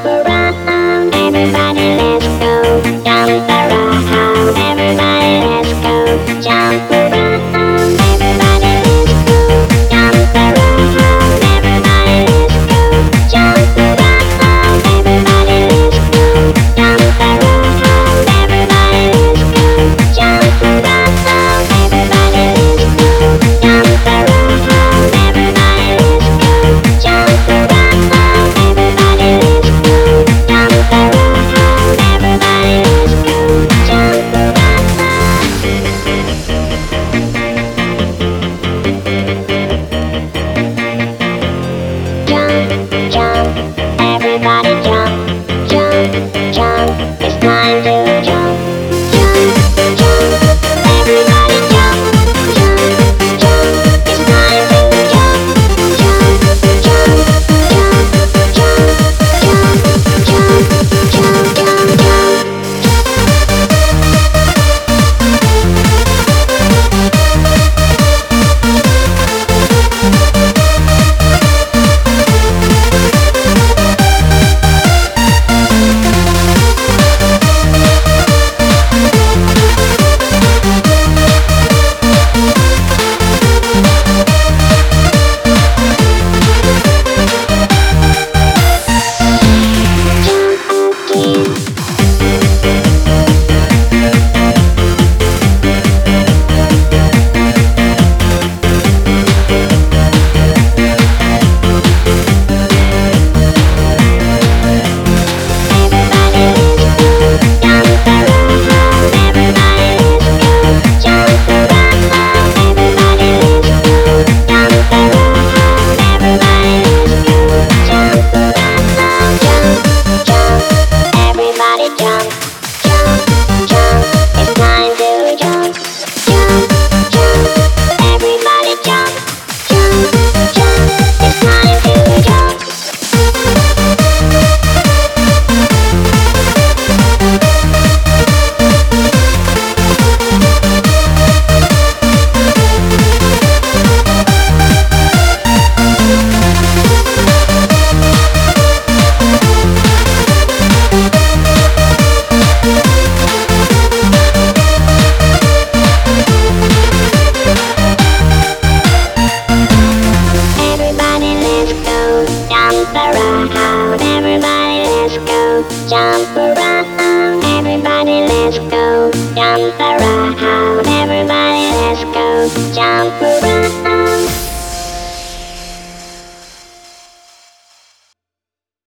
jump around, everybody let's go. Jump around, everybody let's go. Jump around, everybody let's go. Jump around, everybody let's go. Jump around, everybody let's go. Jump around, everybody let's go. Jump around, everybody let's go. Jump around, everybody let's go. Jump around, everybody let's go. Jump around, everybody let's go. Jump around. Jump, jump, everybody jump. Jump, jump, it's time to jump. Jump, jump, everybody jump. Jump, jump, it's time to jump. Jump, jump, jump, jump, jump, jump, jump, jump, jump. Jump around, everybody let's go. Jump around, everybody let's go. Jump around.